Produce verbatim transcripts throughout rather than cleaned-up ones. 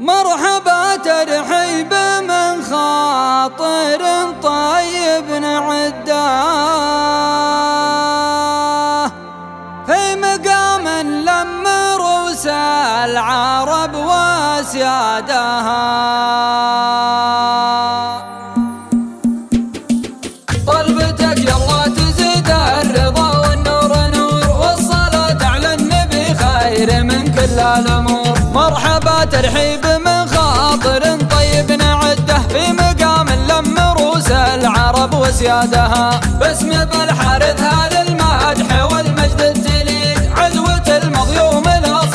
مرحبا ترحيب من خاطر طيب نعداه في مقام لم رؤوس العرب واسيادها. طلبتك يلا تزيد الرضا والنور نور والصلاة على النبي خير من كل الأمور. مرحبا ترحيب من خاطر طيب نعده في مقام لم رؤوس العرب وسيادها. باسم بالحارث هذا المدح والمجد الجليل عدوة المظلوم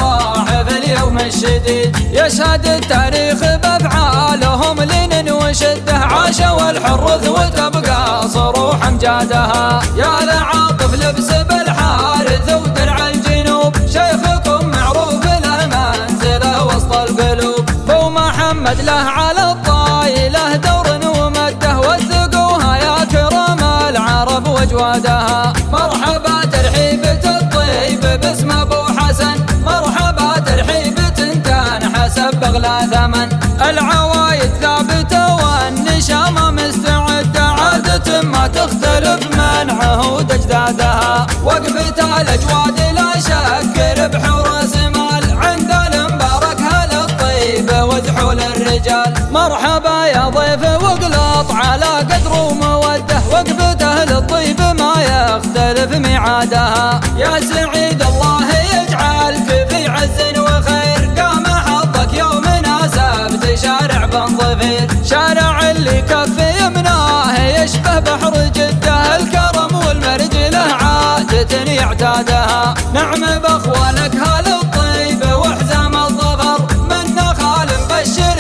لصاحب اليوم الشديد. يشهد التاريخ بأفعالهم لين وشده عاشوا الحرث وتبقى صروح امجادها. يا لعاطف لبس بالحارث ودرع الجنوب شيخكم معروف له منزله وسط القلوب. بو محمد له على الطايله دور ومده وثقوها يا كرام العرب وجوادها. مرحبا ترحيبة الطيب باسم ابو حسن مرحبا ترحيبة تنحسب بغلا ثمن. العوايد ثابته والنشامه مستعده عادة ما تختلف من عهود اجدادها. وقفة الاجواد لا شك ربح وراس مال عند المبارك هل الطيب وذحول الرجال. مرحبا يا ضيف واقلط على قدر وموده وقفته للطيب ما يختلف ميعادها. يا سعيد الله يجعلك في عز وخير قام حظك يوم ناسبت شارع بن ظفير. شارع اللي كف يمناه يشبه بحر جده الكرم والمرجله عادة يعتادها. نعم باخوانك هل الطيب وحزام الظفر من نخال مبشر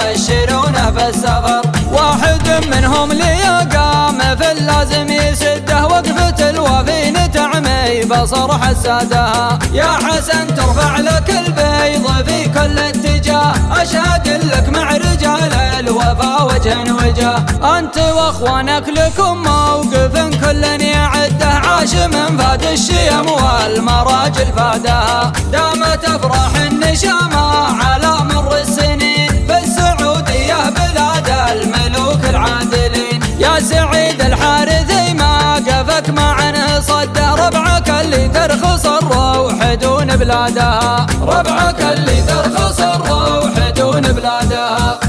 يبشرونه في السفر. واحد منهم لي قام في اللازم يسده وقفة الوفين تعمي بصر حسادها. يا حسن ترفع لك البيض في كل اتجاه اشهد لك مع رجال الوفا وجه وجه. انت واخوانك لكم موقف كل يعده عاش من فاد الشيم والمراجل فادها. دامت افراح النشامه على مر السنين في السعوديه بلاد الملوك العادلين. يا سعيد الحارثي ما قفك معن صده ربعك اللي ترخص الروح دون بلادها. ربعك اللي ترخص الروح دون بلادها.